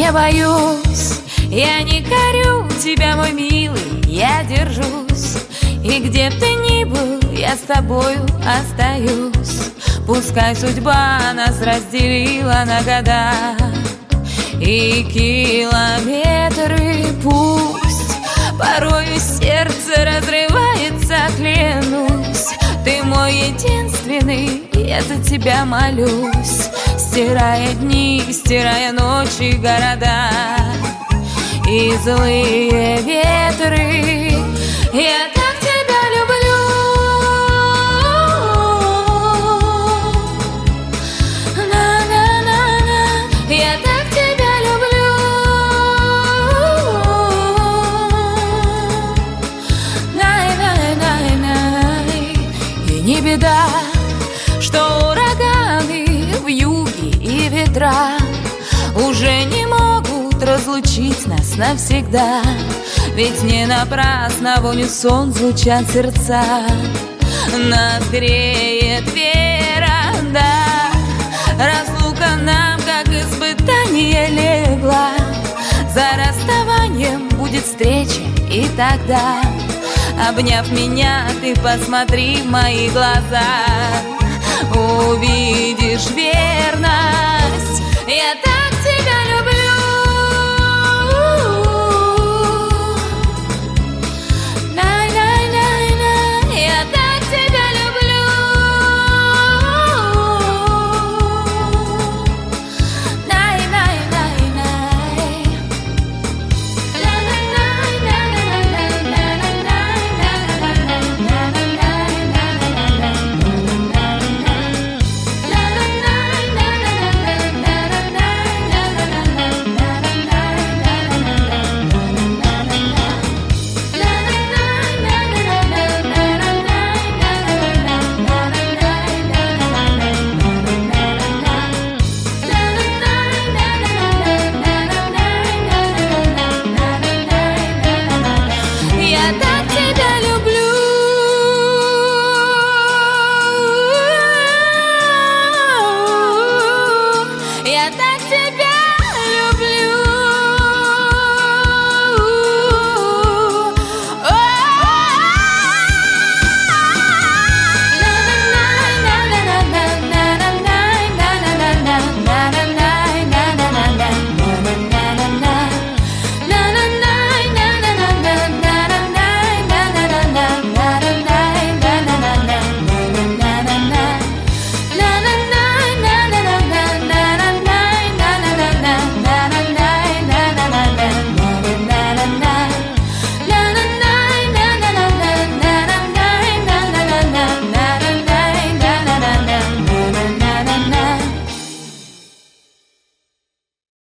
не боюсь, я не корю тебя, мой милый, я держусь. И где б ты ни был, я с тобою остаюсь. Пускай судьба нас разделила на года и километры, пусть порою сердце разрывается, клянусь. Ты мой единственный, я за тебя молюсь. Стирая дни, стирая ночи, города и злые ветры, я так тебя люблю. На-на-на-на, я так тебя люблю. Най-най-най-най. И не беда, что ураганы, вьюги и ветра уже не могут разлучить нас навсегда. Ведь не напрасно в унисон звучат сердца. Нас греет вера, да. Разлука нам, как испытание, легла. За расставанием будет встреча, и тогда, обняв меня, ты посмотри в мои глаза. Увидишь верность. Я